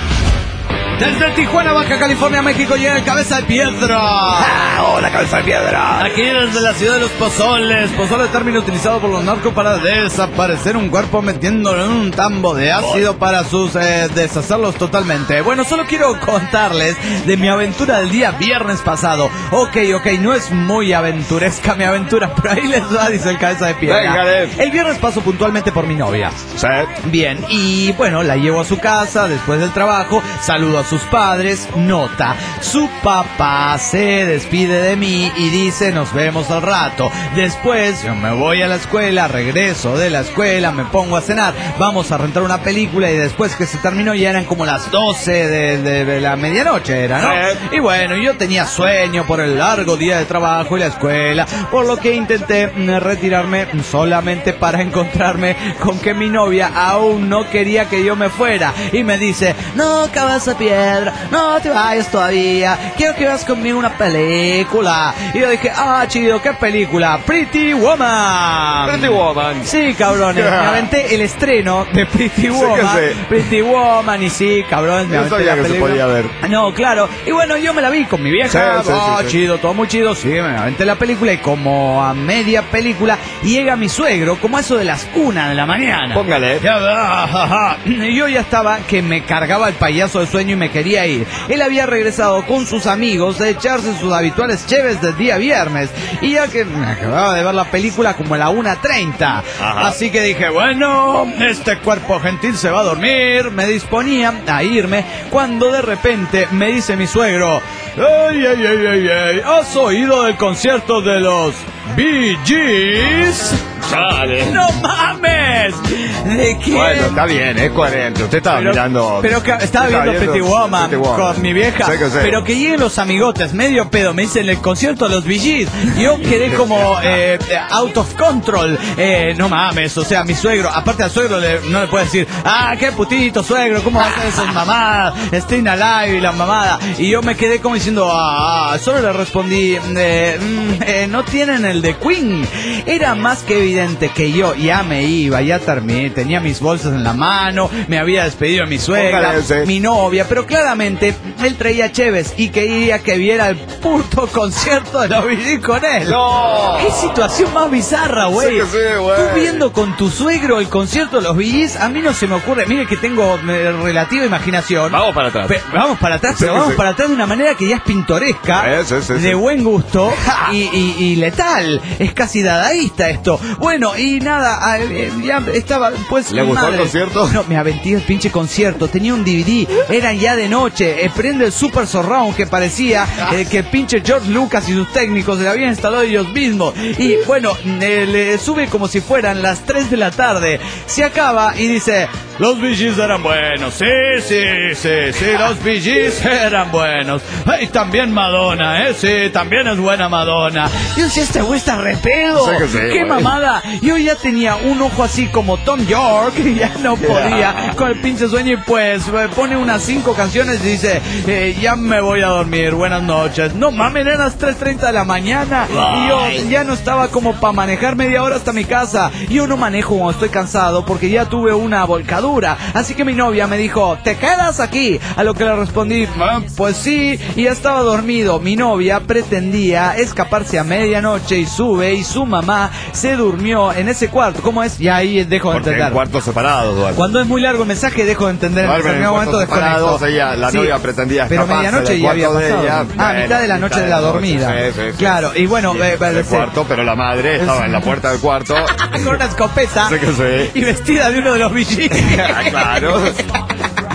Desde Tijuana, Baja California, México, llega el Cabeza de Piedra. Ah, hola, cabeza de piedra. Aquí desde la ciudad de los Pozoles. Pozole, término utilizado por los narcos para desaparecer un cuerpo metiéndolo en un tambo de ácido para sus eh, deshacerlos totalmente. Bueno, solo quiero contarles de mi aventura del día viernes pasado. Ok, ok, no es muy aventuresca mi aventura, pero ahí les va, dice el Cabeza de Piedra. Véngale. El viernes paso puntualmente por mi novia. ¿Sí? Bien, y bueno, la llevo a su casa después del trabajo, saludo a sus padres, nota, su papá se despide de mí y dice nos vemos al rato. Después yo me voy a la escuela, regreso de la escuela, me pongo a cenar, vamos a rentar una película y después que se terminó ya eran como las doce de, de, de la medianoche, era, ¿no? Eh. Y bueno, yo tenía sueño por el largo día de trabajo y la escuela, por lo que intenté mm, retirarme solamente para encontrarme con que mi novia aún no quería que yo me fuera y me dice, no, cabeza de piedra, no te vayas todavía, quiero que veas conmigo una película. Y yo dije, ah, chido, ¿qué película? Pretty Woman. Pretty Woman. Sí, cabrones, me aventé el estreno de Pretty Woman. que sí. Pretty Woman, y sí, cabrones, me Yo aventé sabía la que se película. podía ver. No, claro, y bueno, yo me la vi con mi vieja, Sí, sí, oh, sí, sí. chido, todo muy chido, sí, me aventé la película y como a media película llega mi suegro, como a eso de las una de la mañana. Póngale. Ya, ah, ja, ja. Y yo ya estaba que me cargaba el payaso de sueño y me quería ir. Él había regresado con sus amigos de echarse sus habituales cheves del día viernes. Y ya que me acababa de ver la película como a la una treinta. Así que dije, bueno, este cuerpo gentil se va a dormir. Me disponía a irme cuando de repente me dice mi suegro, ¡ay, ay, ay, ay, ay! ¿Has oído del concierto de los Bee Gees? Sale. ¡No mames! ¿De quién? Bueno, está bien, es coherente. Usted estaba Pero, mirando. pero que, estaba viendo Pretty Woman, Pretty Woman con mi vieja. Sé que sé. Pero que lleguen los amigotes, medio pedo, me dicen el concierto de los Bee Gees. Yo quedé como eh, out of control. Eh, no mames, o sea, mi suegro, aparte al suegro le, no le puede decir, ah, qué putito suegro, ¿cómo va a hacer esas mamadas? Staying Alive y la mamada. Y yo me quedé como diciendo, ah, solo le respondí, eh, mm, eh, no tienen el de Queen. Era más que evidente que yo ya me iba, ya terminé, tenía mis bolsas en la mano, me había despedido de mi suegra, Póngale ese. mi novia, pero claramente él traía cheves y quería que viera el puto concierto de los Bee Gees con él. No. ¡Qué situación más bizarra, güey! Sí que sí, güey. Tú viendo con tu suegro el concierto de los Bee Gees, a mí no se me ocurre, mire que tengo eh, relativa imaginación. Vamos para atrás. Pe- vamos para atrás, Sí pero que vamos sí. para atrás de una manera que ya es pintoresca, Eh, sí, sí, de sí. buen gusto y, y- y letal. Es casi dadaísta esto. Bueno, y nada, ah, eh, ya estaba, pues. ¿Le mi gustó el madre- concierto? No, me aventé el pinche concierto. Tenía un D V D, eran ya de noche. eh, prende el Super Surround que parecía eh, que el pinche George Lucas y sus técnicos se le habían instalado ellos mismos. Y bueno, eh, le sube como si fueran las tres de la tarde. Se acaba y dice: los Bee Gees eran buenos. Sí, sí, sí, sí, los Bee Gees eran buenos. Y también Madonna, ¿eh? Sí, también es buena Madonna. Yo decía, este güey está re pedo. Sí que sí, ¡Qué güey. mamada! Yo ya tenía un ojo así como Tom York y ya no podía con el pinche sueño y pues eh, pone unas cinco canciones y dice, eh, ya me voy a dormir, buenas noches. No mames, eran las tres treinta de la mañana y yo ya no estaba como para manejar media hora hasta mi casa. Yo no manejo cuando estoy cansado porque ya tuve una volcadura. Así que mi novia me dijo, ¿te quedas aquí? A lo que le respondí, "Ah, pues sí", y ya estaba dormido. Mi novia pretendía escaparse a medianoche y sube y su mamá se durmió en ese cuarto. ¿Cómo es? Y ahí dejo de Porque en entender. cuartos separados, duerme. Cuando es muy largo el mensaje dejo de entender. En Duermen en determinado momento cuartos desconecto. separados, ella- la novia pretendía pero escaparse medianoche del ya había cuarto de pasado. ella. Ah, Bueno, mitad de la noche mitad de la dormida. Sí, sí, sí. Claro, y bueno, Y eh, en el sí. cuarto, pero la madre estaba en la puerta del cuarto. con una escopeta Sí que sí. y vestida de uno de los Bee Gees. Claro.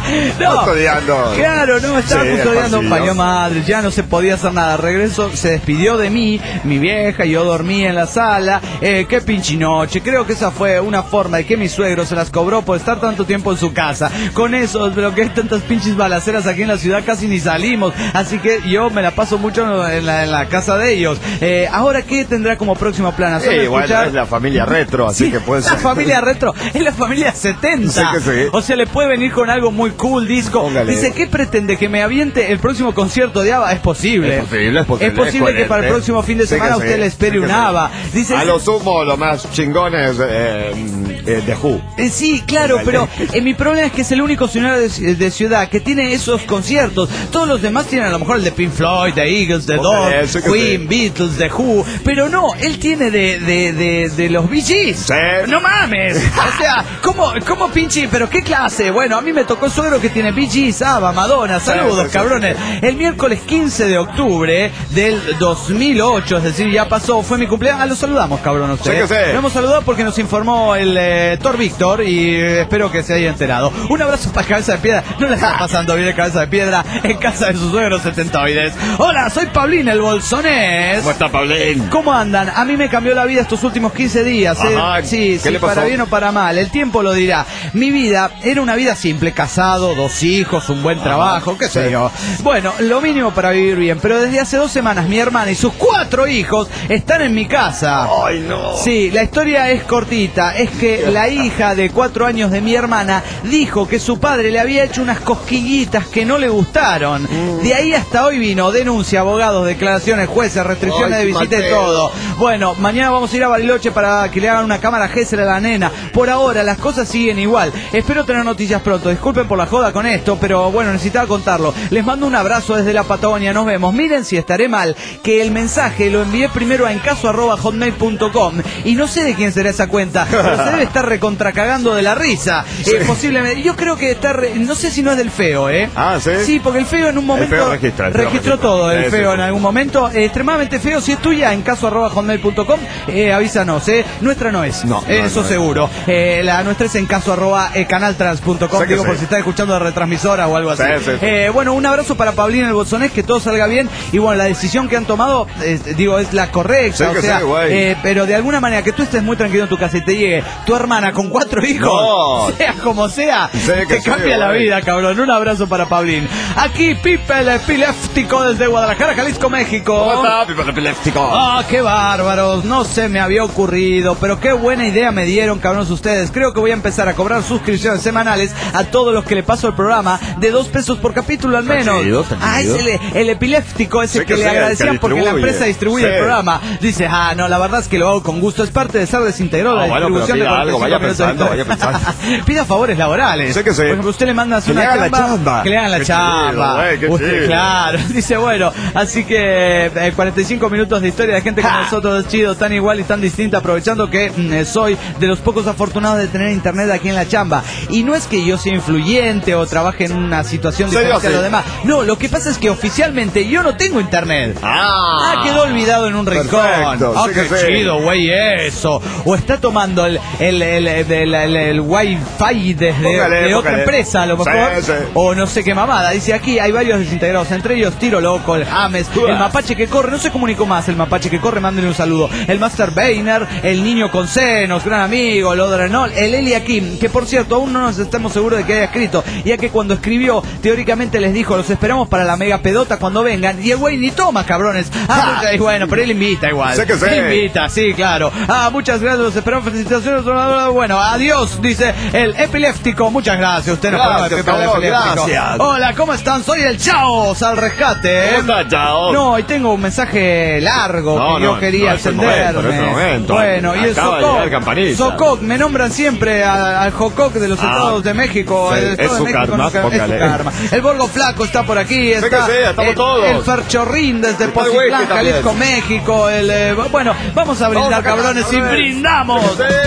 No, custodiando. claro, no, estaba Sí, custodiando un el pasillo. paño madre, ya no se podía hacer nada. Regreso, se despidió de mí, mi vieja, y yo dormí en la sala. Eh, qué pinche noche. Creo que esa fue una forma de que mi suegro se las cobró por estar tanto tiempo en su casa. Con eso, pero que hay tantas pinches balaceras aquí en la ciudad, casi ni salimos. Así que yo me la paso mucho en la, en la casa de ellos. Eh, ahora, ¿qué tendrá como próximo plan? Sí, igual es la familia retro, así Sí, que puede la ser. familia retro, es la familia setenta. Sí que sí. O sea, le puede venir con algo muy cool, disco. Póngale. Dice, ¿qué pretende? ¿Que me aviente el próximo concierto de ABBA? Es posible. Es posible, es posible, Es posible es que para el coherente. próximo fin de Sí que semana sí, usted le espere sí que un sí. ABBA. Dice, A lo sumo, lo más chingones eh, eh, de Who. Eh, sí, claro, pero eh, mi problema es que es el único ciudad de, de ciudad que tiene esos conciertos. Todos los demás tienen a lo mejor el de Pink Floyd, de Eagles, de Póngale, Doors, sí que Queen, sí. Beatles, de Who. Pero no, él tiene de, de, de, de los Bee Gees. Sí. No mames. O sea, ¿cómo, cómo pinche? ¿Pero qué clase? Bueno, a mí me tocó el suegro que tiene Bee Gees, ABBA, Madonna. Saludos, Sí, sí, sí, cabrones. El miércoles quince de octubre del dos mil ocho, es decir, ya pasó, fue mi cumpleaños. Ah, lo saludamos, cabrón, a usted. Sí que sí. Lo hemos saludado porque nos informó el eh, Thor Víctor y eh, espero que se haya enterado. Un abrazo para Cabeza de Piedra. No le está pasando bien Cabeza de Piedra en casa de sus suegros setentoides. Hola, soy Pablín, el bolsonés. ¿Cómo está, Pablín? ¿Cómo andan? A mí me cambió la vida estos últimos quince días. ¿eh? Ajá. Sí, ¿Qué sí, le pasó? para bien o para mal. El tiempo lo dirá. Mi vida era una vida simple, casado, dos hijos, un buen trabajo, qué sé Sí. yo. Bueno, lo mínimo para vivir bien. Pero desde hace dos semanas mi hermana y sus cuatro hijos están en mi casa. Ay, no. Sí, la historia es cortita. Es que la hija de cuatro años de mi hermana dijo que su padre le había hecho unas cosquillitas que no le gustaron. Mm. De ahí hasta hoy vino denuncia, abogados, declaraciones, jueces, restricciones Ay, de visita y Mateo. todo. Bueno, mañana vamos a ir a Bariloche para que le hagan una cámara Gesser a la nena. Por ahora las cosas siguen igual. Espero tener noticias pronto. Disculpen por la joda con esto, pero bueno, necesitaba contarlo. Les mando un abrazo desde la Patagonia. Nos vemos. Miren si estaré mal, que el mensaje lo envié primero a encaso arroba hotmail punto com y no sé de quién será esa cuenta, pero se debe estar recontracagando de la risa. Eh, posiblemente. Yo creo que está, re- no sé si no es del feo, ¿eh? Ah, ¿sí? Sí, porque el feo en un momento feo registra, el feo registró registra. todo, el Sí, feo sí, en sí. algún momento. Eh, extremadamente feo. Si es tuya, en caso arroba hotmail punto com, eh, avísanos, ¿eh? Nuestra no es. No, Eh, no, eso no, seguro. Eh, la nuestra es en caso arroba eh, canaltrans punto com, Sé que digo, sí. por si está escuchando de retransmisora o algo así. Sí, sí, sí. Eh, bueno, un abrazo para Pablín el Bolsonés, que todo salga bien. Y bueno, la decisión que han tomado, eh, digo, es la correcta. Sí o que sea, sí, güey. eh, pero de alguna manera que tú estés muy tranquilo en tu casa y te llegue tu hermana con cuatro hijos, No. sea como sea, Sí que te sí, cambia la güey. vida, cabrón. Un abrazo para Pablín. Aquí Pipe el epiléptico desde Guadalajara, Jalisco, México. ¿Cómo está, Pipo el epiléptico? Ah, qué bárbaros, no se me había ocurrido, pero qué buena idea me dieron, cabrones, ustedes. Creo que voy a empezar a cobrar suscripciones semanales a todos los que le paso el programa de dos pesos por capítulo al menos. Tranquilo, tranquilo. Ah, es el, el epiléptico ese Sí que, que le sí, el agradecían que porque la distribuye. empresa distribuye Sí. el programa. Dice, ah, no, la verdad es que lo hago con gusto, es parte de ser desintegrado Ah, la bueno, pero distribución pida de algo, cuarenta y vaya cinco minutos de pensando, historia. vaya pensando. Pida favores laborales. Sí que sí. Por ejemplo, usted le manda Que una le hagan la chamba, chamba. que le hagan la Qué chamba. chido, güey, qué Usted, chido. claro, dice, bueno, así que eh, cuarenta y cinco minutos de historia de gente como nosotros, chido, tan igual y tan distinta, aprovechando que mm, eh, soy de los pocos afortunados de tener internet aquí en la chamba. Y no es que yo sea influyente o trabaje en una situación Sí, diferente yo a sí. los demás. No, lo que pasa es que oficialmente yo no tengo internet. Ah, Ah, quedó olvidado en un rincón. Perfecto, Ah, sí qué que sí. chido, güey, eso. O está tomando el, el, el, el, el, el- el wifi desde Póngale, de otra póngale. empresa, a lo Sí, mejor. sí. O no sé qué mamada. Dice aquí, hay varios desintegrados, entre ellos Tiro Loco, el James, el Mapache que corre, no se comunicó más, el Mapache que corre, mándenle un saludo. El Master Bainer, el Niño con Senos, gran amigo, el Odrenol, el Eliakim, que por cierto, aún no nos estamos seguros de que haya escrito, ya que cuando escribió, teóricamente les dijo, los esperamos para la mega pedota cuando vengan, y el güey ni toma, cabrones. Ah, y bueno, pero él invita igual. Sé que sí. Él invita, sí, claro. Ah, muchas gracias, los esperamos, felicitaciones. Bueno, adiós, dice el epiléptico. Muchas gracias, usted nos Gracias, conoce, Pepe el cabrón, epiléptico. gracias. Hola, ¿cómo están? Soy el Chaos al rescate. ¿Cómo está, Chaos? No, y tengo un mensaje largo No, que yo no, quería no es el extenderme. momento, no es el momento. Bueno, y el Acaba de llegar Sococ. Campanilla. Sococ, me nombran siempre a- al Jococ de los Ah, Estados de México. sí, el es Estado su de México karma, no ca- es su póngale. karma. El Borgo Flaco está por aquí. Sé Está que sí, estamos el, todos. el Ferchorrín desde Está el Pozitlán, whisky Jalisco, también. México. El, eh, bueno, vamos a brindar, Vamos a cantar, cabrones, y a ver. brindamos. Sí. Brindamos por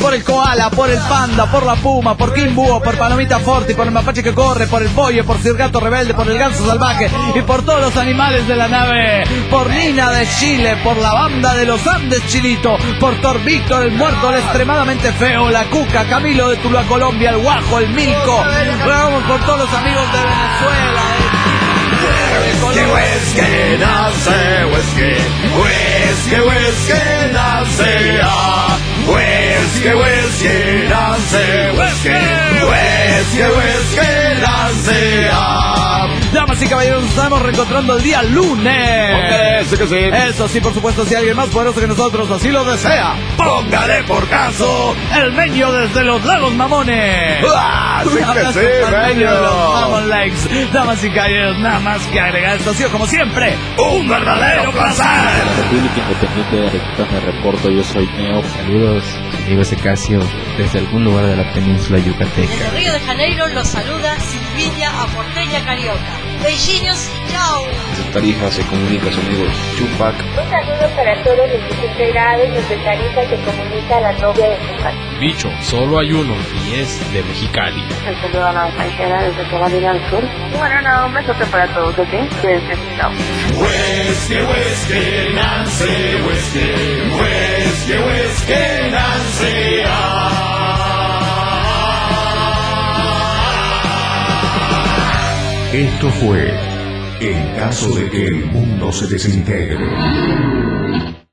por el koala, por el panda, por la puma, por Kim Búho, por Palomita Forti, por el mapache que corre, por el pollo, por Sir Gato Rebelde, por el ganso salvaje y por todos los animales de la nave, por Nina de Chile, por la banda de los Andes Chilito, por Thor Víctor, el muerto, el extremadamente feo, la Cuca, Camilo de Tuluá, Colombia, el Guajo, el Milco. Vamos por todos los amigos de Venezuela. Whisky, whisky, nace, whisky, whisky, whisky, nace, ah. Whisky, whisky, nace, whisky, whisky, whisky, nace, ah. Damas y caballeros, nos estamos reencontrando el día lunes. Sí que sí. Eso sí, por supuesto, si alguien más poderoso que nosotros así lo desea, Póngale por caso el Meño desde los Lagos Mamones. ¡Ah! Sí Un que abrazo sí, al Meño de los Meño. Mamon Lakes. Damas y caballeros, nada más que agregar. Esto ha sido, como siempre, Un verdadero placer. República Independiente de Arequipa, me reporto, yo soy Neo. Saludos, amigos de Casio, desde algún lugar de la península yucateca. Desde Río de Janeiro los saluda Silvina Aporteña Carioca. Beijinhos y chao. Desde Tarija se comunica su amigo Chupac. Un saludo para todos los diecisiete grados desde Tarija se comunica la novia de Chupac. Bicho, solo hay uno y es de Mexicali. Un saludo a la paisera desde Carolina del Sur. Y bueno, nada, un besote para todos, ¿ok? Cuídense, chao. Whisky, whisky, Nancy, whisky, whisky, whisky, Nancy, ah. Esto fue En caso de que el mundo se desintegre.